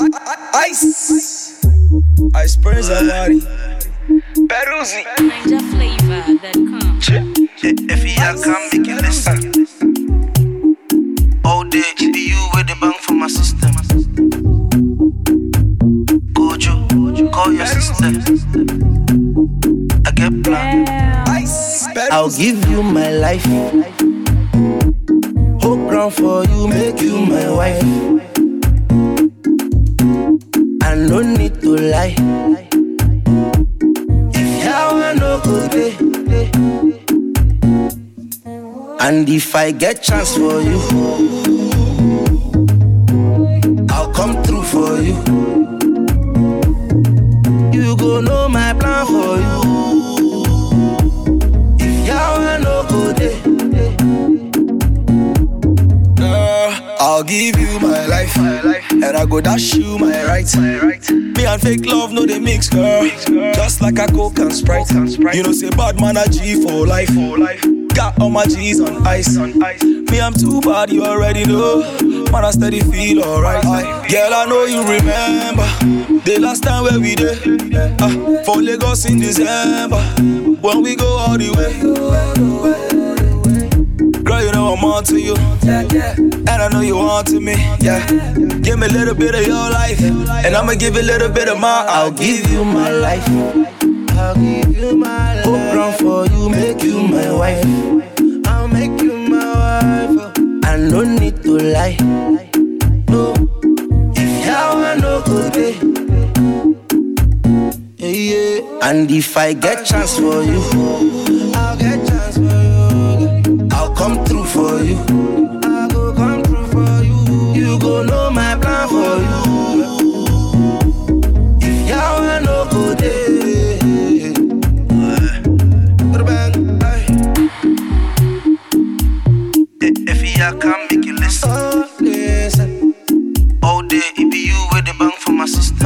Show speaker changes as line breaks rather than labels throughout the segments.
Ice Prince Awari Peruzzi
NinjaFlavor.com.
If he come, make it listen. All day, it be you with the bang for my system. Gojo, call your sister. I get plan.
I'll give you my life. Hold ground for you, make you my wife. I no need to lie. If y'all no good day, and if I get chance for you, I'll come through for you. You go know my plan for you. If y'all no good day,
I'll give you my life, and I go dash you my right. Me and fake love, no they mix, girl. Just like a Coke and Sprite. You know say bad man a G for life. Got all my G's on ice. Me I'm too bad, you already know. Man I steady feel alright. Girl I know you remember the last time where we did for Lagos in December when we go all the way. Girl, you know I'm on to you, and I know you on to me, yeah. Give me a little bit of your life, and I'ma give a little bit of mine.
I'll give you my life. I'll give you my life. Hold ground for you, make you my wife. I'll make you my wife. I no need to lie. No, if y'all no good day, yeah. And if I get chance for you, I'll get chance for you. I'll come through for you. I'll go come through for you. You go know my plan for you. If y'all no good day,
If he come, make it listen. All day, it be you with the bang for my sister.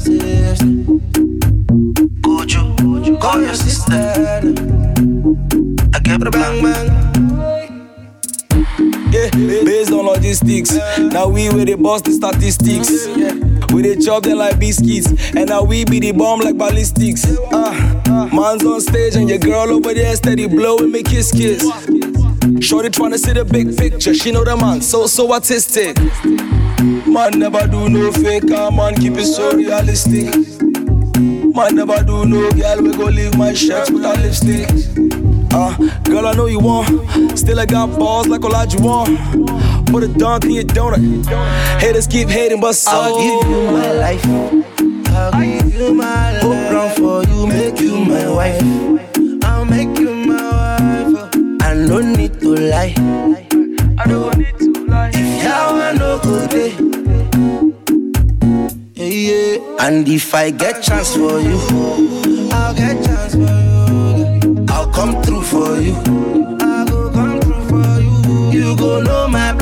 Gojo, call your sister. I get plan.
Yeah, based on logistics. Now we with the boss the statistics. We dey chop them like biscuits, and now we be the bomb like ballistics. Man's on stage and your girl over there steady blowing me kiss. Shorty tryna see the big picture. She know the man so artistic. Man never do no fake, man keep it so realistic. Man never do no girl we go leave my shirt with her lipstick. Girl I know you want, still I got balls like Olajuwon. Put a dunk in your donut. Haters keep hating, but so
I'll give you my life. I'll give you my life. Hold ground for you, make you my wife. I'll make you my wife. I no need to lie.
I don't need to lie.
If y'all no good day, yeah. And if I get chance for you, I'll get chance for you. I'll come through for you. I'll go come through for you. You go know my